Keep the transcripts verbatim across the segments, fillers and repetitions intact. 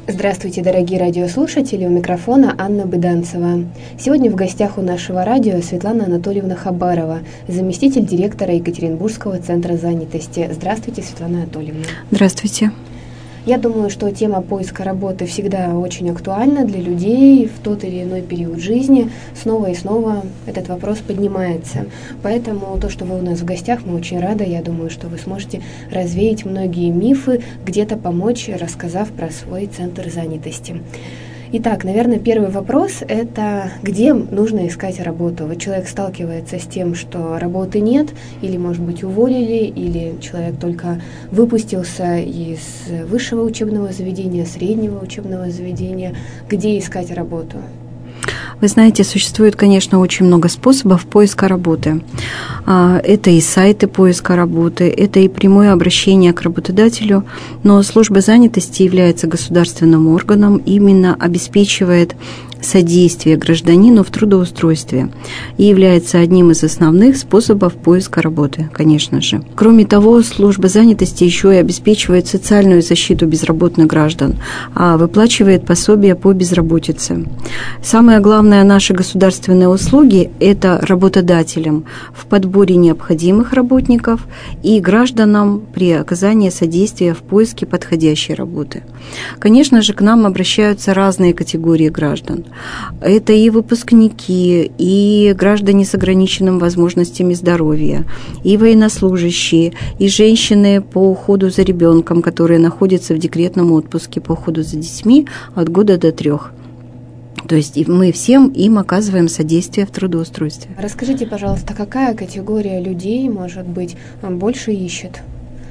Здравствуйте, дорогие радиослушатели, у микрофона Анна Быданцева. Сегодня в гостях у нашего радио Светлана Анатольевна Хабарова, заместитель директора Екатеринбургского центра занятости. Здравствуйте, Светлана Анатольевна. Здравствуйте. Я думаю, что тема поиска работы всегда очень актуальна для людей в тот или иной период жизни. Снова и снова этот вопрос поднимается. Поэтому то, что вы у нас в гостях, мы очень рады. Я думаю, что вы сможете развеять многие мифы, где-то помочь, рассказав про свой центр занятости. Итак, наверное, первый вопрос – это где нужно искать работу? Вот человек сталкивается с тем, что работы нет, или, может быть, уволили, или человек только выпустился из высшего учебного заведения, среднего учебного заведения. Где искать работу? Вы знаете, существует, конечно, очень много способов поиска работы. Это и сайты поиска работы, это и прямое обращение к работодателю, но служба занятости является государственным органом, именно обеспечивает содействие гражданину в трудоустройстве и является одним из основных способов поиска работы, конечно же. Кроме того, служба занятости еще и обеспечивает социальную защиту безработных граждан, а выплачивает пособия по безработице. Самое главное, наши государственные услуги – это работодателям в подборе необходимых работников и гражданам при оказании содействия в поиске подходящей работы. Конечно же, к нам обращаются разные категории граждан. Это и выпускники, и граждане с ограниченными возможностями здоровья, и военнослужащие, и женщины по уходу за ребенком, которые находятся в декретном отпуске по уходу за детьми от года до трех. То есть мы всем им оказываем содействие в трудоустройстве. Расскажите, пожалуйста, какая категория людей, может быть, больше ищет?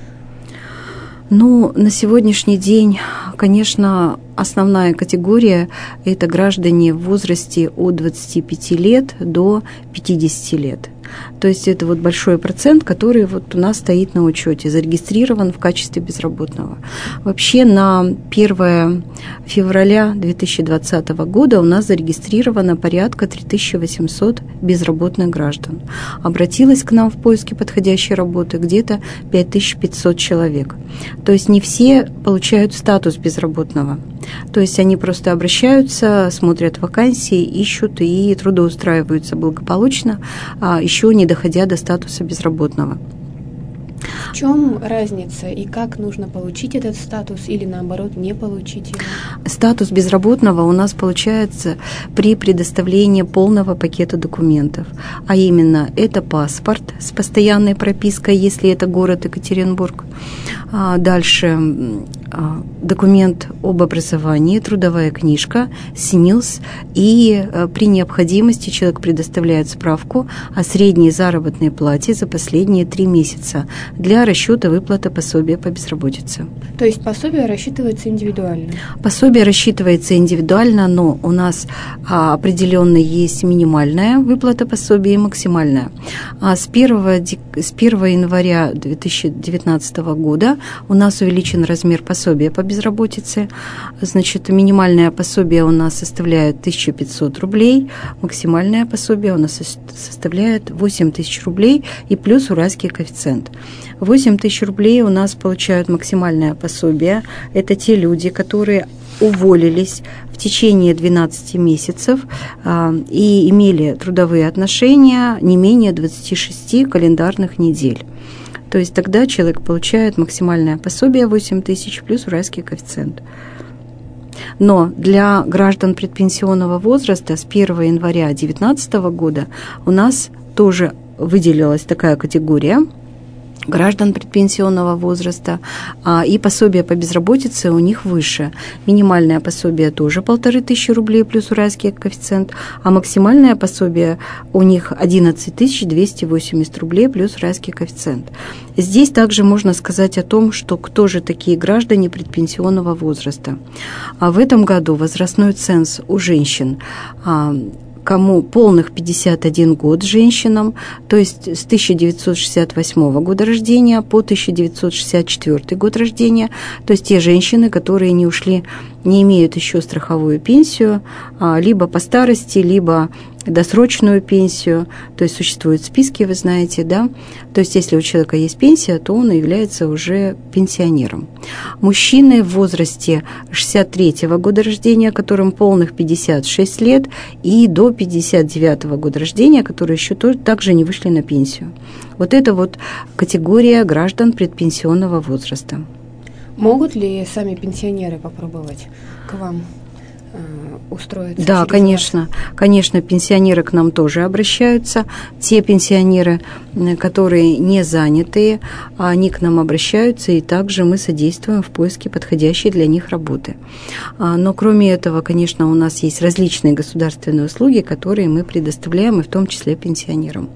Ну, на сегодняшний день, конечно, основная категория – это граждане в возрасте от двадцати пяти лет до пятидесяти лет. То есть это вот большой процент, который вот у нас стоит на учете, зарегистрирован в качестве безработного. Вообще на первое февраля две тысячи двадцатого года у нас зарегистрировано порядка три тысячи восемьсот безработных граждан. Обратилось к нам в поиске подходящей работы где-то пять тысяч пятьсот человек. То есть не все получают статус безработного. То есть они просто обращаются, смотрят вакансии, ищут и трудоустраиваются благополучно, еще не доходя до статуса безработного. В чем разница и как нужно получить этот статус или, наоборот, не получить его? Статус безработного у нас получается при предоставлении полного пакета документов. А именно, это паспорт с постоянной пропиской, если это город Екатеринбург. Дальше документ об образовании, трудовая книжка, СНИЛС, и при необходимости человек предоставляет справку о средней заработной плате за последние три месяца для расчета выплаты пособия по безработице. То есть пособие рассчитывается индивидуально? Пособие рассчитывается индивидуально, но у нас а, определенно есть минимальная выплата пособия и максимальная. А с первого января две тысячи девятнадцатого года у нас увеличен размер пособия по безработице. Значит, минимальное пособие у нас составляет тысяча пятьсот рублей, максимальное пособие у нас составляет восемь тысяч рублей и плюс уральский коэффициент. восемь тысяч рублей у нас получают максимальное пособие. Это те люди, которые уволились в течение двенадцати месяцев э, и имели трудовые отношения не менее двадцати шести календарных недель. То есть тогда человек получает максимальное пособие восемь тысяч плюс уральский коэффициент. Но для граждан предпенсионного возраста с первого января две тысячи девятнадцатого года у нас тоже выделилась такая категория граждан предпенсионного возраста, а, и пособие по безработице у них выше. Минимальное пособие тоже полторы тысячи рублей плюс уральский коэффициент, а максимальное пособие у них одиннадцать тысяч двести восемьдесят рублей плюс уральский коэффициент. Здесь также можно сказать о том, что кто же такие граждане предпенсионного возраста. А в этом году возрастной ценз у женщин а, кому полных пятьдесят один год женщинам, то есть с тысяча девятьсот шестьдесят восьмого года рождения по тысяча девятьсот шестьдесят четвёртый год рождения, то есть те женщины, которые не ушли, не имеют еще страховую пенсию, либо по старости, либо досрочную пенсию, то есть существуют списки, вы знаете, да, то есть если у человека есть пенсия, то он является уже пенсионером. Мужчины в возрасте шестьдесят третьего года рождения, которым полных пятьдесят шесть лет, и до пятьдесят девятого года рождения, которые еще тоже, также не вышли на пенсию. Вот это вот категория граждан предпенсионного возраста. Могут ли сами пенсионеры попробовать к вам устроиться? Да, конечно, вас? Конечно, пенсионеры к нам тоже обращаются. Те пенсионеры, которые не занятые, они к нам обращаются, и также мы содействуем в поиске подходящей для них работы. Но кроме этого, конечно, у нас есть различные государственные услуги, которые мы предоставляем, и в том числе пенсионерам.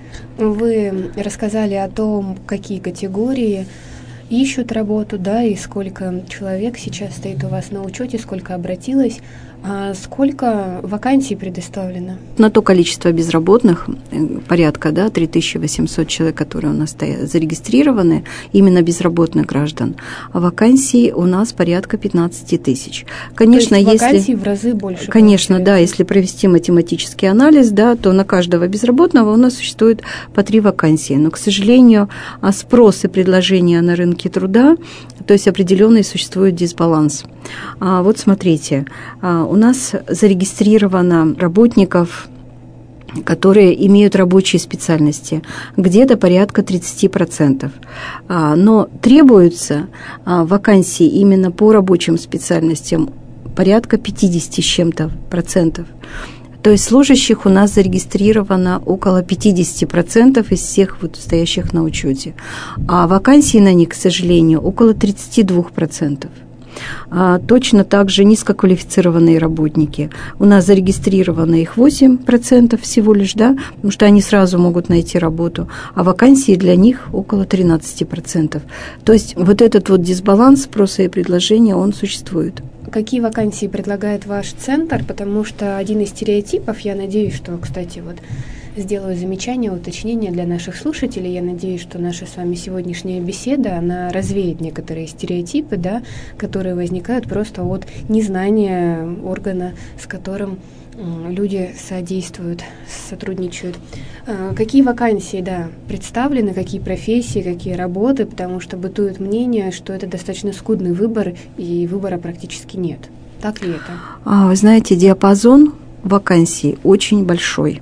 Вы рассказали о том, какие категории ищут работу, да, и сколько человек сейчас стоит у вас на учете, сколько обратилось, а сколько вакансий предоставлено? На то количество безработных, порядка, да, три тысячи восемьсот человек, которые у нас стоят, зарегистрированы, именно безработных граждан, а вакансий у нас порядка пятнадцать тысяч. Конечно, то есть если вакансий в разы больше. Конечно, получается. Да, если провести математический анализ, да, то на каждого безработного у нас существует по три вакансии. Но, к сожалению, спрос и предложение на рынке труда, то есть определенный существует дисбаланс. А вот смотрите, у нас зарегистрировано работников, которые имеют рабочие специальности, где-то порядка тридцать процентов. Но требуются вакансии именно по рабочим специальностям порядка пятьдесят с чем-то процентов. То есть служащих у нас зарегистрировано около пятьдесят процентов из всех вот стоящих на учете, а вакансий на них, к сожалению, около тридцать два процента. А точно так же низкоквалифицированные работники. У нас зарегистрировано их восемь процентов всего лишь, да, потому что они сразу могут найти работу, а вакансии для них около тринадцать процентов. То есть вот этот вот дисбаланс спроса и предложения, он существует. Какие вакансии предлагает ваш центр? Потому что один из стереотипов, я надеюсь, что, кстати, вот сделаю замечание, уточнение для наших слушателей. Я надеюсь, что наша с вами сегодняшняя беседа, она развеет некоторые стереотипы, да, которые возникают просто от незнания органа, с которым люди содействуют, сотрудничают. Какие вакансии, да, представлены, какие профессии, какие работы, потому что бытует мнение, что это достаточно скудный выбор, и выбора практически нет. Так ли это? Вы знаете, диапазон вакансий очень большой.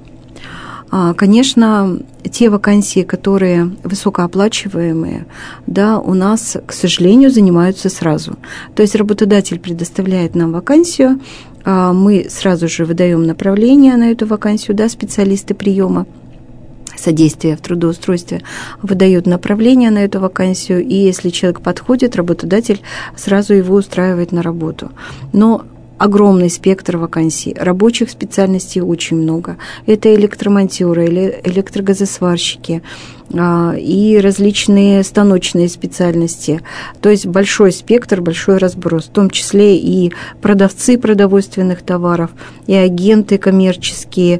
Конечно, те вакансии, которые высокооплачиваемые, да, у нас, к сожалению, занимаются сразу. То есть работодатель предоставляет нам вакансию, мы сразу же выдаем направление на эту вакансию, да, специалисты приема содействия в трудоустройстве выдают направление на эту вакансию, и если человек подходит, работодатель сразу его устраивает на работу. Но огромный спектр вакансий, рабочих специальностей очень много. Это электромонтёры, электрогазосварщики и различные станочные специальности. То есть большой спектр, большой разброс, в том числе и продавцы продовольственных товаров, и агенты коммерческие,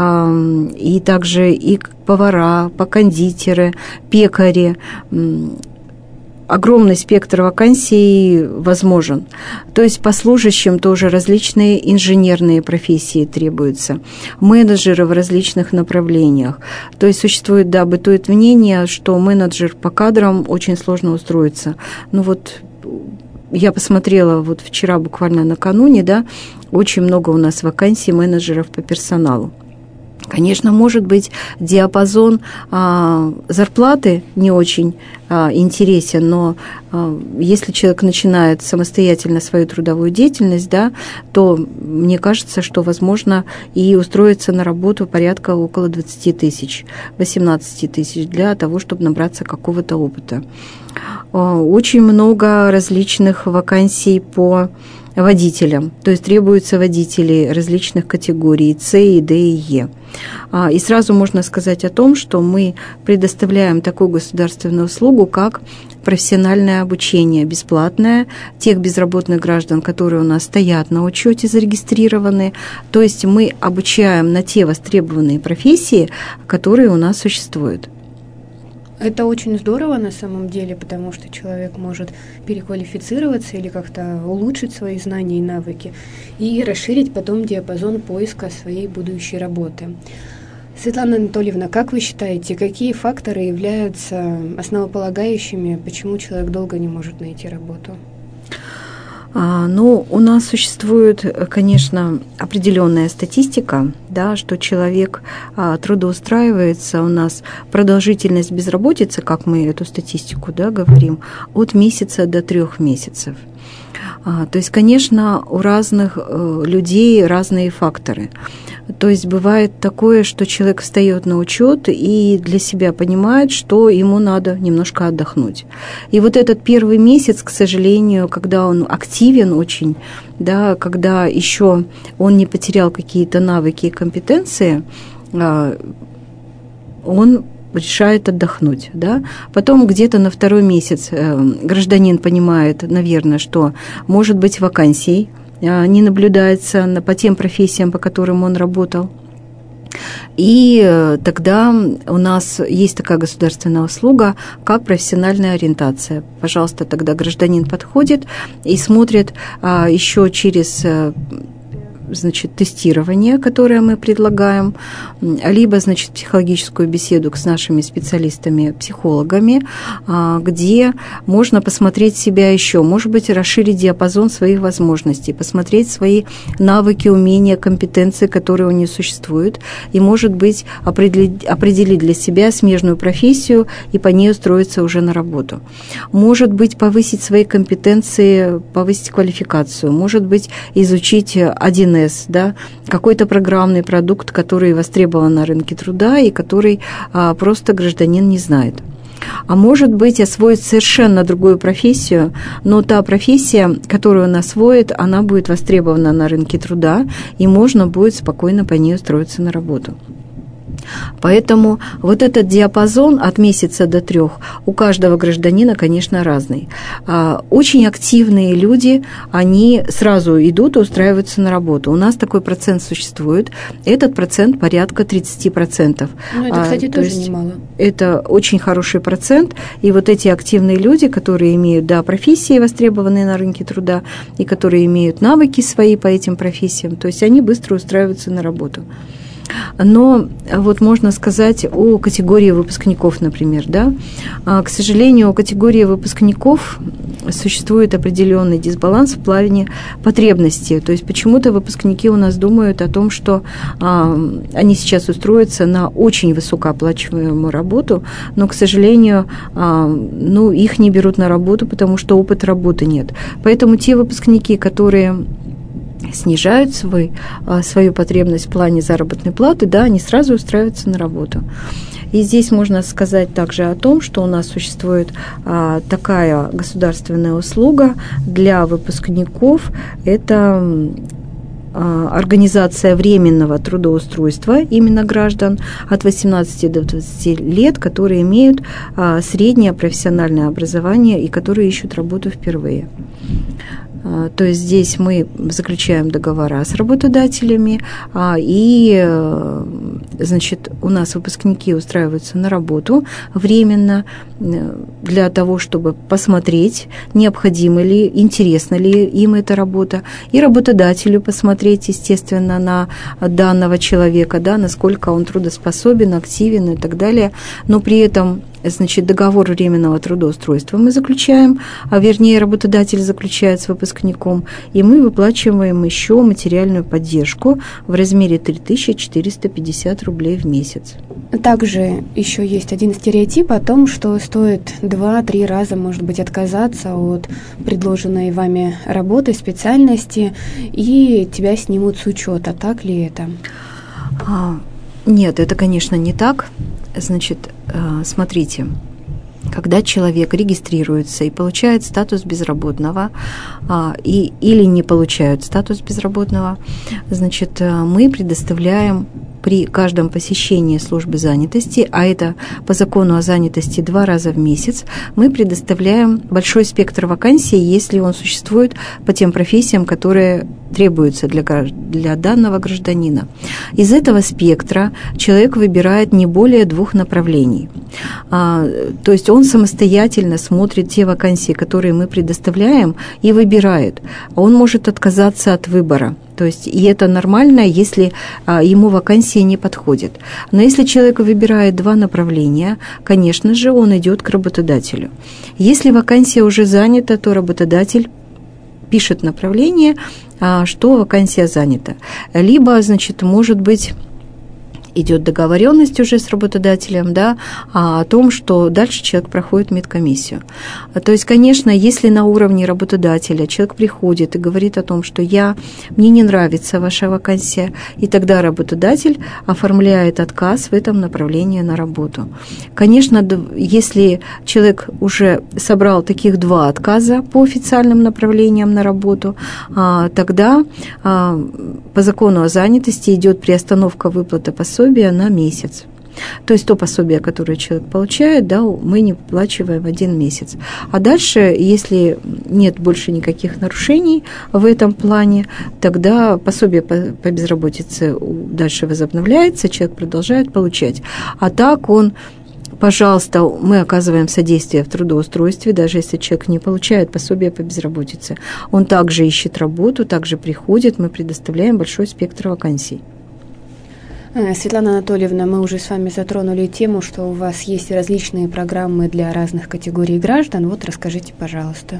и также и повара, кондитеры, пекари. Огромный спектр вакансий возможен. То есть по служащим тоже различные инженерные профессии требуются, менеджеры в различных направлениях. То есть существует, да, бытует мнение, что менеджер по кадрам очень сложно устроиться. Ну вот я посмотрела вот вчера, буквально накануне, да, очень много у нас вакансий менеджеров по персоналу. Конечно, может быть, диапазон а, зарплаты не очень а, интересен, но а, если человек начинает самостоятельно свою трудовую деятельность, да, то мне кажется, что возможно и устроиться на работу порядка около двадцать тысяч, восемнадцать тысяч для того, чтобы набраться какого-то опыта. А, очень много различных вакансий по водителям, то есть требуются водители различных категорий С, и Д, и Е. И сразу можно сказать о том, что мы предоставляем такую государственную услугу, как профессиональное обучение, бесплатное тех безработных граждан, которые у нас стоят на учете, зарегистрированы. То есть мы обучаем на те востребованные профессии, которые у нас существуют. Это очень здорово на самом деле, потому что человек может переквалифицироваться или как-то улучшить свои знания и навыки и расширить потом диапазон поиска своей будущей работы. Светлана Анатольевна, как вы считаете, какие факторы являются основополагающими, почему человек долго не может найти работу? Ну, у нас существует, конечно, определенная статистика, да, что человек трудоустраивается, у нас продолжительность безработицы, как мы эту статистику, да, говорим, от месяца до трех месяцев. То есть, конечно, у разных людей разные факторы. То есть бывает такое, что человек встает на учет и для себя понимает, что ему надо немножко отдохнуть. И вот этот первый месяц, к сожалению, когда он активен очень, да, когда еще он не потерял какие-то навыки и компетенции, он решает отдохнуть, да. Потом где-то на второй месяц гражданин понимает, наверное, что может быть вакансий не наблюдается по тем профессиям, по которым он работал. И тогда у нас есть такая государственная услуга, как профессиональная ориентация. Пожалуйста, тогда гражданин подходит и смотрит еще через, значит, тестирование, которое мы предлагаем, либо, значит, психологическую беседу с нашими специалистами-психологами, где можно посмотреть себя еще, может быть, расширить диапазон своих возможностей, посмотреть свои навыки, умения, компетенции, которые у него существуют, и, может быть, определить, определить для себя смежную профессию и по ней устроиться уже на работу. Может быть, повысить свои компетенции, повысить квалификацию, может быть, изучить один эс, да, какой-то программный продукт, который востребован на рынке труда и который а, просто гражданин не знает. А может быть, освоить совершенно другую профессию, но та профессия, которую он освоит, она будет востребована на рынке труда, и можно будет спокойно по ней устроиться на работу. Поэтому вот этот диапазон от месяца до трех у каждого гражданина, конечно, разный. Очень активные люди, они сразу идут и устраиваются на работу. У нас такой процент существует. Этот процент порядка тридцать процентов. Ну, это, кстати, То тоже есть немало. Это очень хороший процент. И вот эти активные люди, которые имеют, да, профессии, востребованные на рынке труда, и которые имеют навыки свои по этим профессиям, то есть они быстро устраиваются на работу. Но вот можно сказать о категории выпускников, например, да. К сожалению, у категории выпускников существует определенный дисбаланс в плане потребностей. То есть почему-то выпускники у нас думают о том, что а, они сейчас устроятся на очень высокооплачиваемую работу, но, к сожалению, а, ну, их не берут на работу, потому что опыта работы нет. Поэтому те выпускники, которые снижают свой, свою потребность в плане заработной платы, да, они сразу устраиваются на работу. И здесь можно сказать также о том, что у нас существует а, такая государственная услуга для выпускников. Это а, организация временного трудоустройства именно граждан от восемнадцати до двадцати лет, которые имеют а, среднее профессиональное образование и которые ищут работу впервые. То есть здесь мы заключаем договора с работодателями, и, значит, у нас выпускники устраиваются на работу временно для того, чтобы посмотреть, необходимо ли, интересна ли им эта работа, и работодателю посмотреть, естественно, на данного человека, да, насколько он трудоспособен, активен и так далее, но при этом, значит, договор временного трудоустройства мы заключаем, а вернее работодатель заключает с выпускником, и мы выплачиваем еще материальную поддержку в размере три тысячи четыреста пятьдесят рублей в месяц. Также еще есть один стереотип о том, что стоит два-три раза, может быть, отказаться от предложенной вами работы, специальности, и тебя снимут с учета. Так ли это? Нет, это, конечно, не так. Значит, смотрите, когда человек регистрируется и получает статус безработного, и, или не получает статус безработного, значит, мы предоставляем при каждом посещении службы занятости, а это по закону о занятости два раза в месяц, мы предоставляем большой спектр вакансий, если он существует по тем профессиям, которые требуются для, для данного гражданина. Из этого спектра человек выбирает не более двух направлений. А, то есть он самостоятельно смотрит те вакансии, которые мы предоставляем, и выбирает. Он может отказаться от выбора. То есть, и это нормально, если а, ему вакансия не подходит. Но если человек выбирает два направления, конечно же, он идет к работодателю. Если вакансия уже занята, то работодатель пишет направление, а, что вакансия занята. Либо, значит, может быть, идет договоренность уже с работодателем, да, о том, что дальше человек проходит медкомиссию. То есть, конечно, если на уровне работодателя человек приходит и говорит о том, что я, мне не нравится ваша вакансия, и тогда работодатель оформляет отказ в этом направлении на работу. Конечно, если человек уже собрал таких два отказа по официальным направлениям на работу, тогда по закону о занятости идет приостановка выплаты пособия на месяц. То есть то пособие, которое человек получает, да, мы не выплачиваем один месяц. А дальше, если нет больше никаких нарушений в этом плане, тогда пособие по, по безработице дальше возобновляется, человек продолжает получать. А так он, пожалуйста, мы оказываем содействие в трудоустройстве, даже если человек не получает пособие по безработице. Он также ищет работу, также приходит, мы предоставляем большой спектр вакансий. Светлана Анатольевна, мы уже с вами затронули тему, что у вас есть различные программы для разных категорий граждан. Вот расскажите, пожалуйста.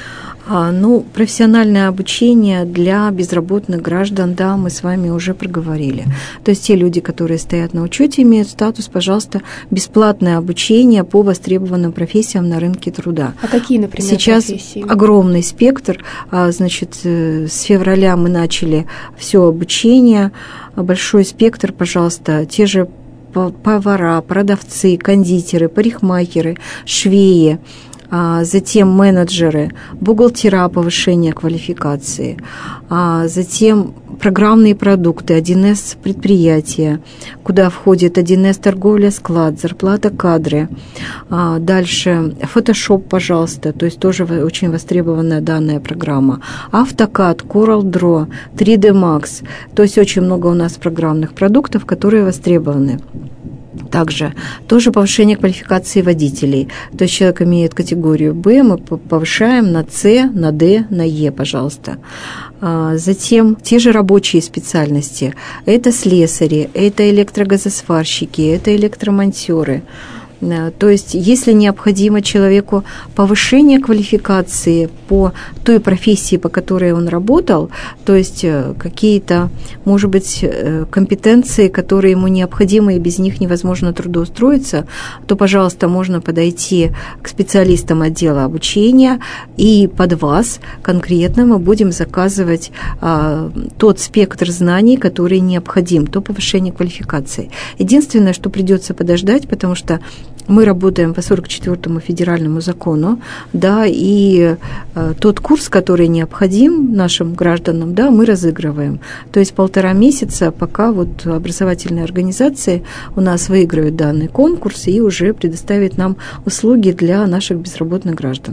А, ну, профессиональное обучение для безработных граждан, да, мы с вами уже проговорили. То есть те люди, которые стоят на учете, имеют статус, пожалуйста, бесплатное обучение по востребованным профессиям на рынке труда. А какие, например, Сейчас профессии? Огромный спектр. Значит, с февраля мы начали все обучение. Большой спектр, пожалуйста, те же повара, продавцы, кондитеры, парикмахеры, швеи, затем менеджеры, бухгалтера, повышение квалификации, затем программные продукты, один эс предприятия, куда входит один эс торговля, склад, зарплата, кадры. Дальше Photoshop, пожалуйста, то есть тоже очень востребованная данная программа. AutoCAD, CorelDRAW, три дэ Max, то есть очень много у нас программных продуктов, которые востребованы. Также тоже повышение квалификации водителей. То есть человек имеет категорию Б, мы повышаем на С, на Д, на Е, пожалуйста. Затем те же рабочие специальности. Это слесари, это электрогазосварщики, это электромонтёры. То есть, если необходимо человеку повышение квалификации по той профессии, по которой он работал, то есть какие-то, может быть, компетенции, которые ему необходимы, и без них невозможно трудоустроиться, то, пожалуйста, можно подойти к специалистам отдела обучения, и под вас конкретно мы будем заказывать а, тот спектр знаний, который необходим, то повышение квалификации. Единственное, что придется подождать, потому что мы работаем по сорок четвёртому федеральному закону, да, и э, тот курс, который необходим нашим гражданам, да, мы разыгрываем. То есть полтора месяца, пока вот образовательные организации у нас выиграют данный конкурс и уже предоставят нам услуги для наших безработных граждан.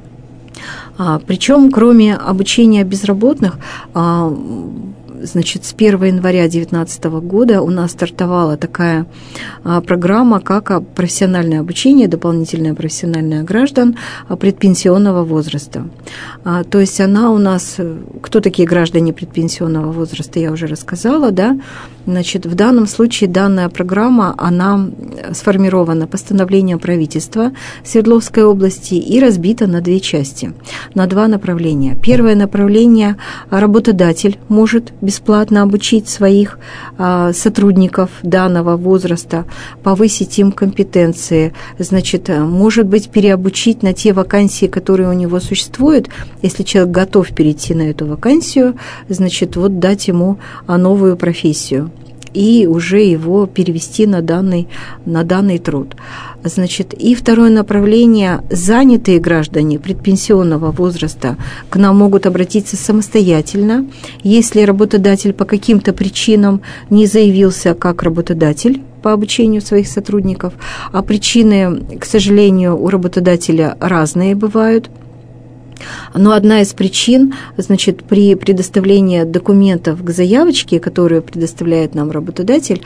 А, причем, кроме обучения безработных, а, значит, с первого января две тысячи девятнадцатого года у нас стартовала такая а, программа, как профессиональное обучение, дополнительное профессиональное граждан а, предпенсионного возраста. А, то есть она у нас, кто такие граждане предпенсионного возраста, я уже рассказала, да. Значит, в данном случае данная программа, она сформирована постановлением правительства Свердловской области и разбита на две части, на два направления. Первое направление – работодатель может бесплатно обучить своих а, сотрудников данного возраста, повысить им компетенции, значит, может быть, переобучить на те вакансии, которые у него существуют. Если человек готов перейти на эту вакансию, значит, вот дать ему новую профессию. и уже его перевести на данный, на данный труд. Значит, и второе направление – занятые граждане предпенсионного возраста к нам могут обратиться самостоятельно, если работодатель по каким-то причинам не заявился как работодатель по обучению своих сотрудников, а причины, к сожалению, у работодателя разные бывают. Но одна из причин, значит, при предоставлении документов к заявочке, которую предоставляет нам работодатель,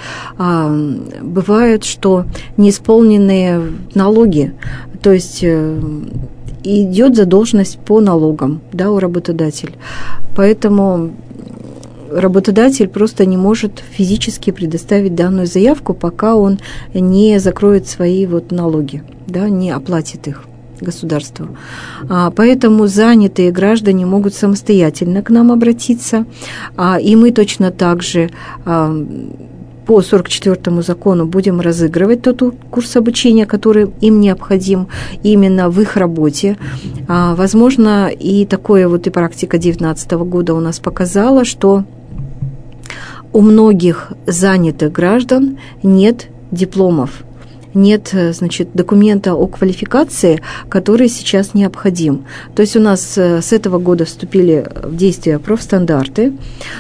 бывает, что неисполненные налоги, то есть идет задолженность по налогам, да, у работодателя. Поэтому работодатель просто не может физически предоставить данную заявку, пока он не закроет свои вот налоги, да, не оплатит их государству. Поэтому занятые граждане могут самостоятельно к нам обратиться, и мы точно так же по сорок четвёртому закону будем разыгрывать тот курс обучения, который им необходим именно в их работе. Возможно, и такое вот и практика две тысячи девятнадцатого года у нас показала, что у многих занятых граждан нет дипломов, нет, значит, документа о квалификации, который сейчас необходим. То есть у нас с этого года вступили в действие профстандарты,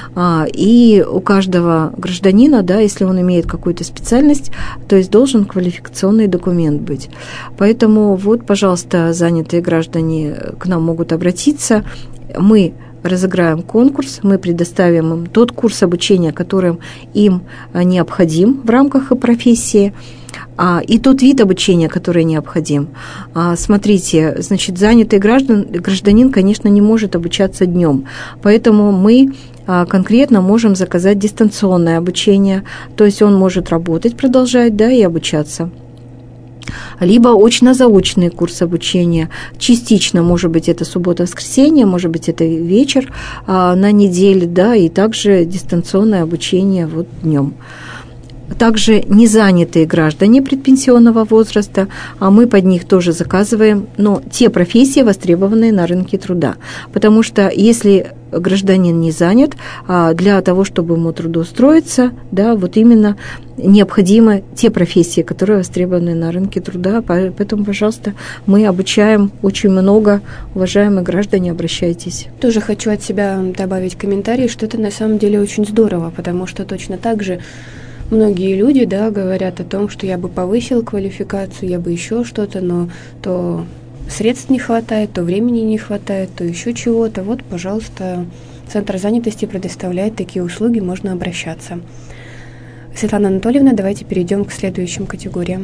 и у каждого гражданина, да, если он имеет какую-то специальность, то есть должен квалификационный документ быть. Поэтому вот, пожалуйста, занятые граждане к нам могут обратиться. Мы разыграем конкурс, мы предоставим им тот курс обучения, которым им необходим в рамках профессии, и тот вид обучения, который необходим. Смотрите, значит, занятый граждан, гражданин, конечно, не может обучаться днем, поэтому мы конкретно можем заказать дистанционное обучение, то есть он может работать, продолжать, да, и обучаться. Либо очно-заочный курс обучения. Частично, может быть, это суббота-воскресенье, может быть, это вечер а, на неделе, да, и также дистанционное обучение вот днем. Также незанятые граждане предпенсионного возраста, а мы под них тоже заказываем, но те профессии, востребованные на рынке труда. Потому что если гражданин не занят, для того, чтобы ему трудоустроиться, да, вот именно необходимы те профессии, которые востребованы на рынке труда. Поэтому, пожалуйста, мы обучаем очень много. Уважаемые граждане, обращайтесь. Тоже хочу от себя добавить комментарий, что это на самом деле очень здорово, потому что точно так же многие люди, да, говорят о том, что я бы повысил квалификацию, я бы еще что-то, но то средств не хватает, то времени не хватает, то еще чего-то. Вот, пожалуйста, Центр занятости предоставляет такие услуги, можно обращаться. Светлана Анатольевна, давайте перейдем к следующим категориям.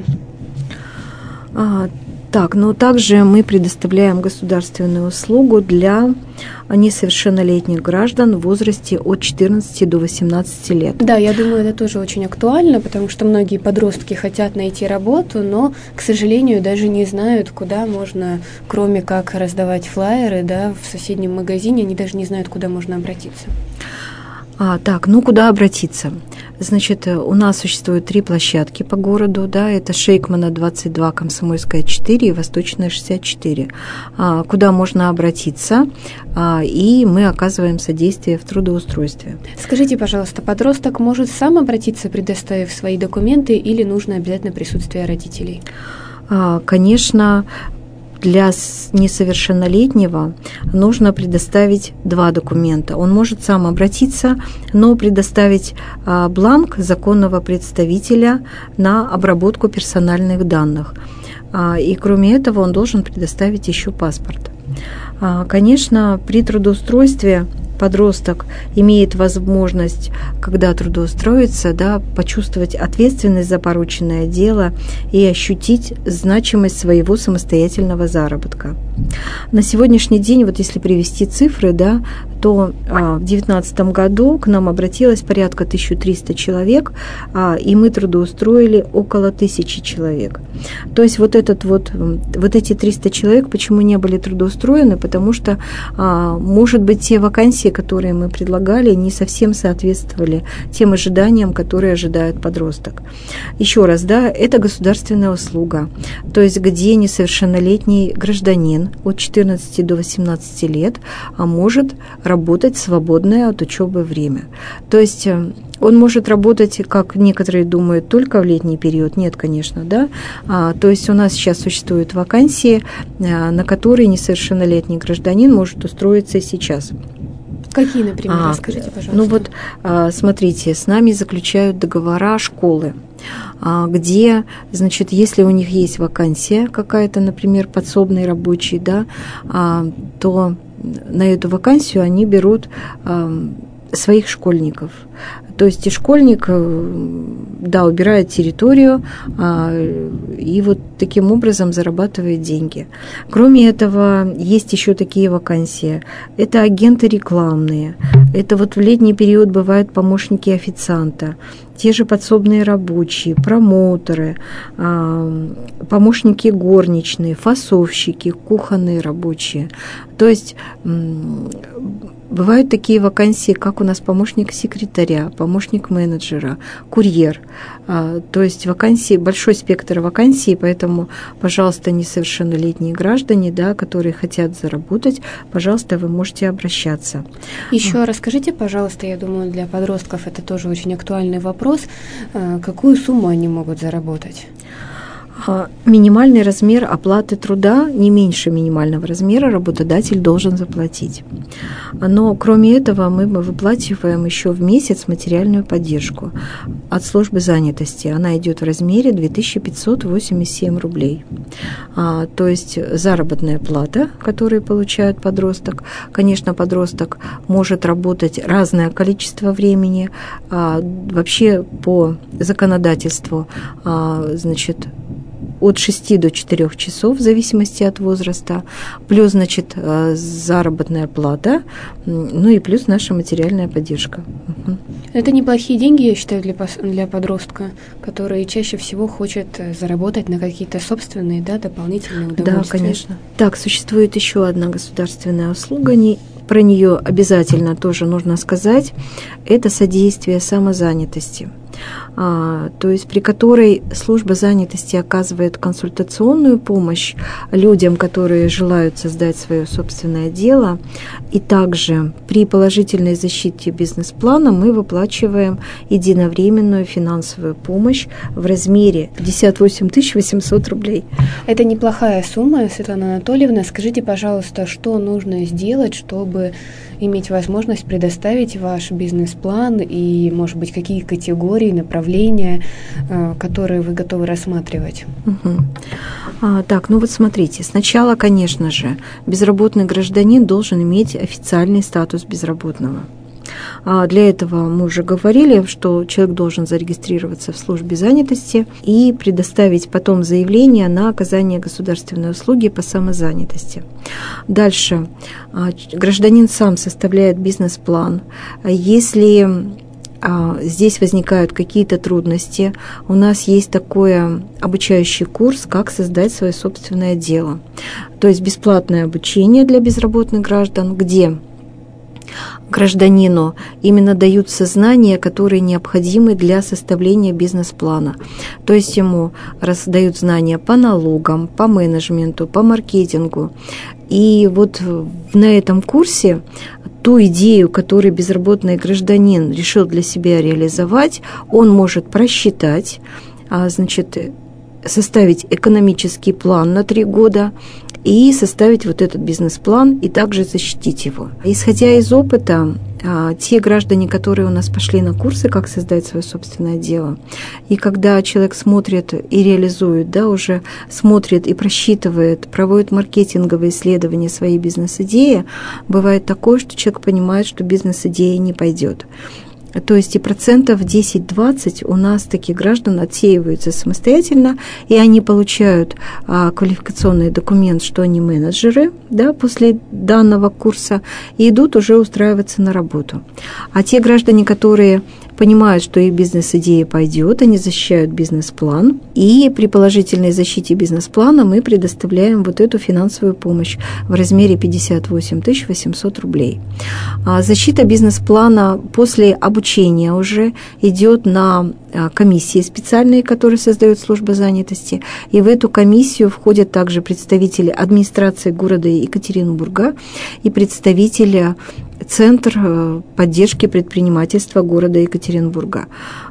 А, так, но также мы предоставляем государственную услугу для несовершеннолетних граждан в возрасте от четырнадцати до восемнадцати лет. Да, я думаю, это тоже очень актуально, потому что многие подростки хотят найти работу, но, к сожалению, даже не знают, куда можно, кроме как раздавать флаеры, да, в соседнем магазине, они даже не знают, куда можно обратиться. А, так, ну куда обратиться? Значит, у нас существует три площадки по городу, да, это Шейкмана двадцать два, Комсомольская четыре и Восточная шестьдесят четыре, а, куда можно обратиться, а, и мы оказываем содействие в трудоустройстве. Скажите, пожалуйста, подросток может сам обратиться, предоставив свои документы, или нужно обязательно присутствие родителей? А, конечно, для несовершеннолетнего нужно предоставить два документа. Он может сам обратиться, но предоставить бланк законного представителя на обработку персональных данных. И кроме этого он должен предоставить еще паспорт. Конечно, при трудоустройстве подросток имеет возможность, когда трудоустроится, да, почувствовать ответственность за порученное дело и ощутить значимость своего самостоятельного заработка. На сегодняшний день, вот если привести цифры, да, то а, в две тысячи девятнадцатом году к нам обратилось порядка тысяча триста человек, а, и мы трудоустроили около тысячи человек. То есть вот, этот вот, вот эти триста человек почему не были трудоустроены? Потому что, а, может быть, те вакансии, вакансии, которые мы предлагали, не совсем соответствовали тем ожиданиям, которые ожидает подросток. Еще раз, да, это государственная услуга, то есть где несовершеннолетний гражданин от четырнадцати до восемнадцати лет а может работать в свободное от учебы время. То есть он может работать, как некоторые думают, только в летний период. Нет, конечно, да. А, то есть у нас сейчас существуют вакансии, а, на которые несовершеннолетний гражданин может устроиться и сейчас. Какие, например, а, расскажите, пожалуйста. Ну вот, а, смотрите, с нами заключают договора школы, а, где, значит, если у них есть вакансия какая-то, например, подсобный рабочий, да, а, то на эту вакансию они берут а, своих школьников. То есть и школьник, да, убирает территорию а, и вот таким образом зарабатывает деньги. Кроме этого, есть еще такие вакансии. Это агенты рекламные. Это вот в летний период бывают помощники официанта, те же подсобные рабочие, промоутеры, а, помощники горничные, фасовщики, кухонные рабочие. То есть м- бывают такие вакансии, как у нас помощник секретаря, помощник менеджера, курьер. А, то есть вакансии, большой спектр вакансий, поэтому, пожалуйста, несовершеннолетние граждане, да, которые хотят заработать, пожалуйста, вы можете обращаться. Еще расскажите, пожалуйста, я думаю, для подростков это тоже очень актуальный вопрос, какую сумму они могут заработать? Минимальный размер оплаты труда, не меньше минимального размера, работодатель должен заплатить. Но кроме этого мы выплачиваем еще в месяц материальную поддержку от службы занятости. Она идет в размере две тысячи пятьсот восемьдесят семь рублей. А, то есть заработная плата, которую получает подросток. Конечно, подросток может работать разное количество времени. А, вообще по законодательству, а, значит, от шести до четырёх часов в зависимости от возраста, плюс, значит, заработная плата, ну и плюс наша материальная поддержка. Угу. Это неплохие деньги, я считаю, для, для подростка, который чаще всего хочет заработать на какие-то собственные, да, дополнительные удовольствия. Да, конечно. Так, существует еще одна государственная услуга, не, про нее обязательно тоже нужно сказать, это содействие самозанятости. А, то есть при которой служба занятости оказывает консультационную помощь людям, которые желают создать свое собственное дело, и также при положительной защите бизнес-плана мы выплачиваем единовременную финансовую помощь в размере пятьдесят восемь тысяч восемьсот рублей. Это неплохая сумма, Светлана Анатольевна. Скажите, пожалуйста, что нужно сделать, чтобы иметь возможность предоставить ваш бизнес-план и, может быть, какие категории, направления, которые вы готовы рассматривать? Угу. А, так, ну вот смотрите, сначала, конечно же, безработный гражданин должен иметь официальный статус безработного. А для этого мы уже говорили, что человек должен зарегистрироваться в службе занятости и предоставить потом заявление на оказание государственной услуги по самозанятости. Дальше. Гражданин сам составляет бизнес-план. Если здесь возникают какие-то трудности, у нас есть такой обучающий курс, как создать свое собственное дело. То есть бесплатное обучение для безработных граждан, где гражданину именно даются знания, которые необходимы для составления бизнес-плана. То есть ему раздают знания по налогам, по менеджменту, по маркетингу. И вот на этом курсе ту идею, которую безработный гражданин решил для себя реализовать, он может просчитать, значит, составить экономический план на три года и составить вот этот бизнес-план и также защитить его. Исходя из опыта, те граждане, которые у нас пошли на курсы, как создать свое собственное дело, и когда человек смотрит и реализует, да, уже смотрит и просчитывает, проводит маркетинговые исследования своей бизнес-идеи, бывает такое, что человек понимает, что бизнес-идея не пойдет. То есть и процентов десять-двадцать у нас таких граждан отсеиваются самостоятельно, и они получают а, квалификационный документ, что они менеджеры, да, после данного курса, и идут уже устраиваться на работу. А те граждане, которые понимают, что их бизнес-идея пойдет, они защищают бизнес-план, и при положительной защите бизнес-плана мы предоставляем вот эту финансовую помощь в размере пятьдесят восемь тысяч восемьсот рублей. Защита бизнес-плана после обучения уже идет на комиссии специальные, которые создает служба занятости, и в эту комиссию входят также представители администрации города Екатеринбурга и представители Центра поддержки предпринимательства города Екатеринбурга.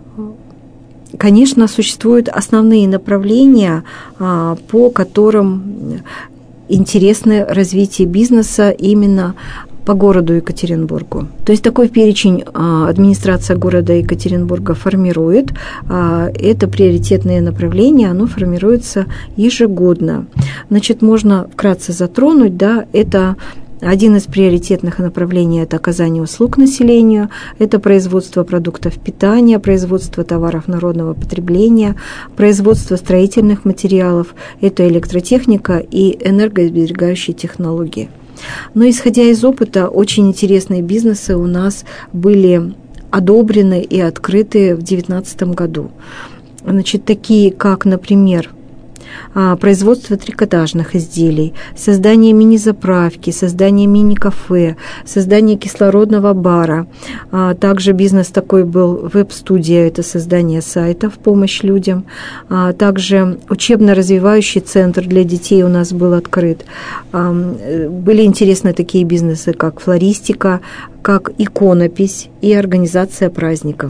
Конечно, существуют основные направления, по которым интересно развитие бизнеса именно по городу Екатеринбургу. То есть такой перечень администрация города Екатеринбурга формирует. Это приоритетное направление, оно формируется ежегодно. Значит, можно вкратце затронуть, да, это один из приоритетных направлений – это оказание услуг населению, это производство продуктов питания, производство товаров народного потребления, производство строительных материалов, это электротехника и энергосберегающие технологии. Но исходя из опыта, очень интересные бизнесы у нас были одобрены и открыты в две тысячи девятнадцатом году. Значит, такие как, например, производство трикотажных изделий, создание мини-заправки, создание мини-кафе, создание кислородного бара. Также бизнес такой был веб-студия, это создание сайта в помощь людям. Также учебно-развивающий центр для детей у нас был открыт. Были интересны такие бизнесы, как флористика, как иконопись и организация праздников.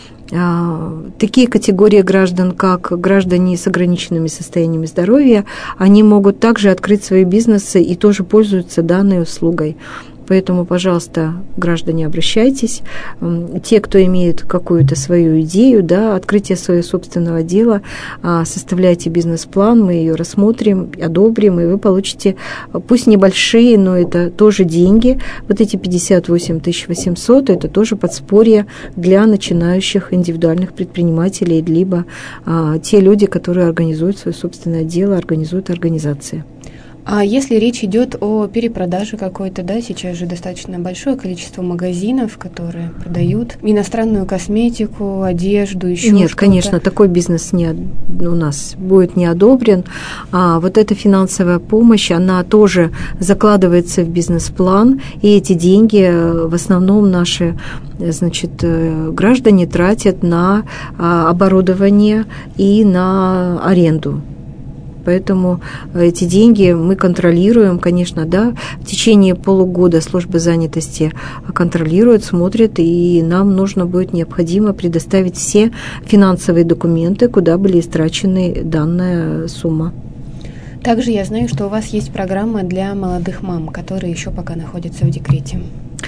Такие категории граждан, как граждане с ограниченными состояниями здоровья, они могут также открыть свои бизнесы и тоже пользуются данной услугой. Поэтому, пожалуйста, граждане, обращайтесь. Те, кто имеет какую-то свою идею, да, открытие своего собственного дела, составляйте бизнес-план, мы ее рассмотрим, одобрим, и вы получите, пусть небольшие, но это тоже деньги. Вот эти пятьдесят восемь тысяч восемьсот – это тоже подспорье для начинающих индивидуальных предпринимателей, либо а, те люди, которые организуют свое собственное дело, организуют организации. А если речь идет о перепродаже какой-то, да, сейчас же достаточно большое количество магазинов, которые продают иностранную косметику, одежду, еще Нет, что-то. конечно, такой бизнес не, у нас будет не одобрен. А вот эта финансовая помощь, она тоже закладывается в бизнес-план, и эти деньги в основном наши, значит, граждане тратят на оборудование и на аренду. Поэтому эти деньги мы контролируем, конечно, да, в течение полугода служба занятости контролирует, смотрит, и нам нужно будет необходимо предоставить все финансовые документы, куда были истрачены данная сумма. Также я знаю, что у вас есть программа для молодых мам, которые еще пока находятся в декрете.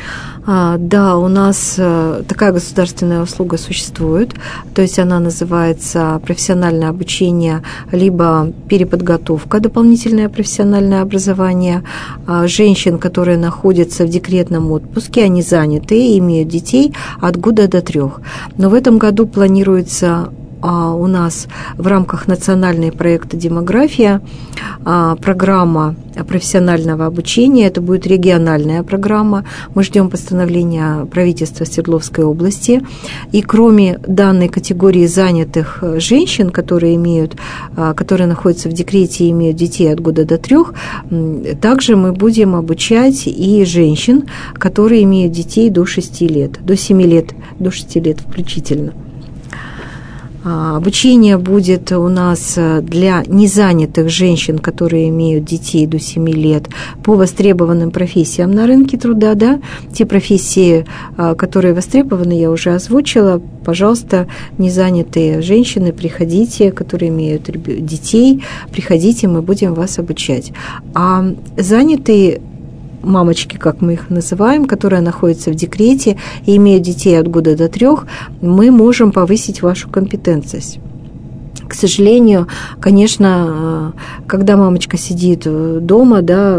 А, да, у нас такая государственная услуга существует, то есть она называется профессиональное обучение, либо переподготовка, дополнительное профессиональное образование женщин, которые находятся в декретном отпуске, они заняты, имеют детей от года до трех. Но в этом году планируется у нас в рамках национального проекта «Демография» программа профессионального обучения. Это будет региональная программа. Мы ждем постановления правительства Свердловской области. И кроме данной категории занятых женщин, которые, имеют, которые находятся в декрете и имеют детей от года до трех, также мы будем обучать и женщин, которые имеют детей до шести лет, до семи лет, до шести лет включительно. Обучение будет у нас для незанятых женщин, которые имеют детей до семи лет, по востребованным профессиям на рынке труда. Да? Те профессии, которые востребованы, я уже озвучила. Пожалуйста, незанятые женщины, приходите, которые имеют детей, приходите, мы будем вас обучать. А занятые мамочки, как мы их называем, которые находятся в декрете и имеют детей от года до трех, мы можем повысить вашу компетентность. К сожалению, конечно, когда мамочка сидит дома, да,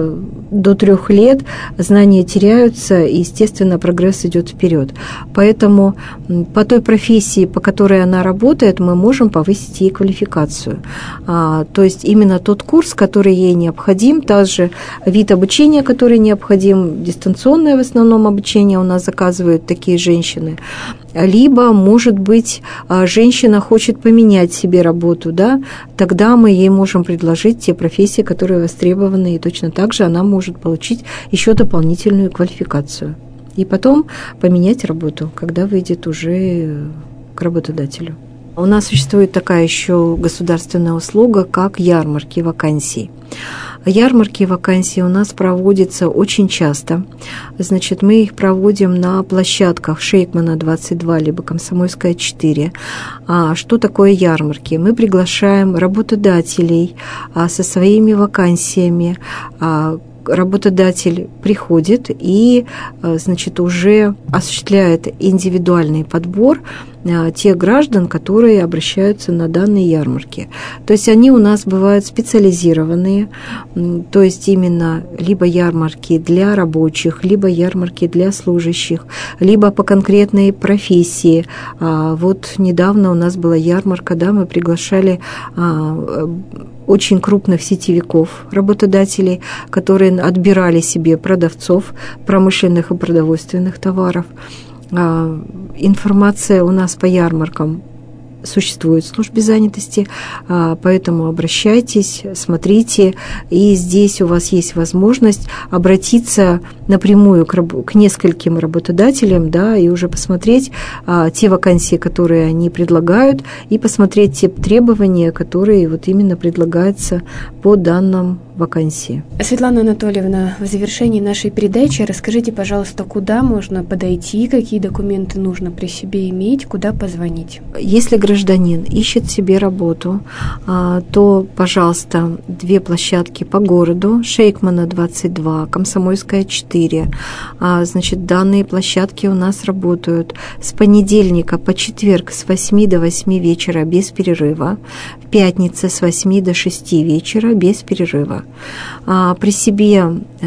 до трех лет знания теряются, и, естественно, прогресс идет вперед. Поэтому по той профессии, по которой она работает, мы можем повысить ей квалификацию. А, то есть именно тот курс, который ей необходим, также вид обучения, который необходим, дистанционное в основном обучение у нас заказывают такие женщины. Либо, может быть, женщина хочет поменять себе работу, да, тогда мы ей можем предложить те профессии, которые востребованы, и точно так же она может получить еще дополнительную квалификацию. И потом поменять работу, когда выйдет уже к работодателю. У нас существует такая еще государственная услуга, как ярмарки вакансий. Ярмарки вакансий у нас проводятся очень часто. Значит, мы их проводим на площадках Шейкмана двадцать два, либо Комсомольская четыре. А что такое ярмарки? Мы приглашаем работодателей а, со своими вакансиями. А, работодатель приходит и, значит, уже осуществляет индивидуальный подбор тех граждан, которые обращаются на данные ярмарки. То есть они у нас бывают специализированные, то есть именно либо ярмарки для рабочих, либо ярмарки для служащих, либо по конкретной профессии. Вот недавно у нас была ярмарка, да, мы приглашали очень крупных сетевиков, работодателей, которые отбирали себе продавцов промышленных и продовольственных товаров. Информация у нас по ярмаркам существует в службе занятости, поэтому обращайтесь, смотрите, и здесь у вас есть возможность обратиться напрямую к, раб- к нескольким работодателям, да, и уже посмотреть а, те вакансии, которые они предлагают, и посмотреть те требования, которые вот именно предлагаются по данным вакансии. Светлана Анатольевна, в завершении нашей передачи расскажите, пожалуйста, куда можно подойти, какие документы нужно при себе иметь, куда позвонить? Если гражданин ищет себе работу, то, пожалуйста, две площадки по городу, Шейкмана двадцать два, Комсомольская четыре. Значит, данные площадки у нас работают с понедельника по четверг с восьми до восьми вечера без перерыва, в пятницу с восьми до шести вечера без перерыва. При себе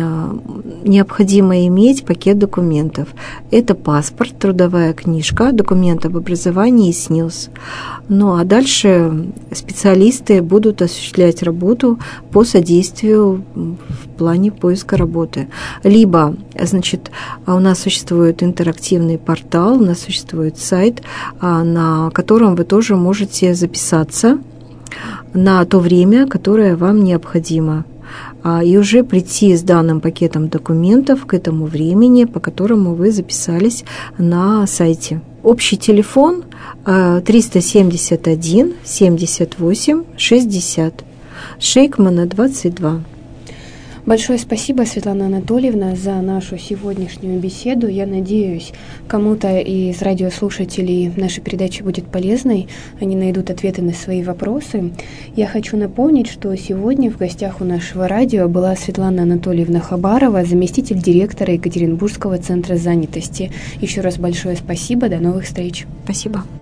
необходимо иметь пакет документов. Это паспорт, трудовая книжка, документ об образовании и СНИЛС. Ну а дальше специалисты будут осуществлять работу по содействию в плане поиска работы. Либо, значит, у нас существует интерактивный портал, у нас существует сайт, на котором вы тоже можете записаться на то время, которое вам необходимо, и уже прийти с данным пакетом документов к этому времени, по которому вы записались на сайте. Общий телефон триста семьдесят один семьдесят восемь шестьдесят, Шейкмана двадцать два. Большое спасибо, Светлана Анатольевна, за нашу сегодняшнюю беседу. Я надеюсь, кому-то из радиослушателей наша передача будет полезной, они найдут ответы на свои вопросы. Я хочу напомнить, что сегодня в гостях у нашего радио была Светлана Анатольевна Хабарова, заместитель директора Екатеринбургского центра занятости. Еще раз большое спасибо, до новых встреч. Спасибо.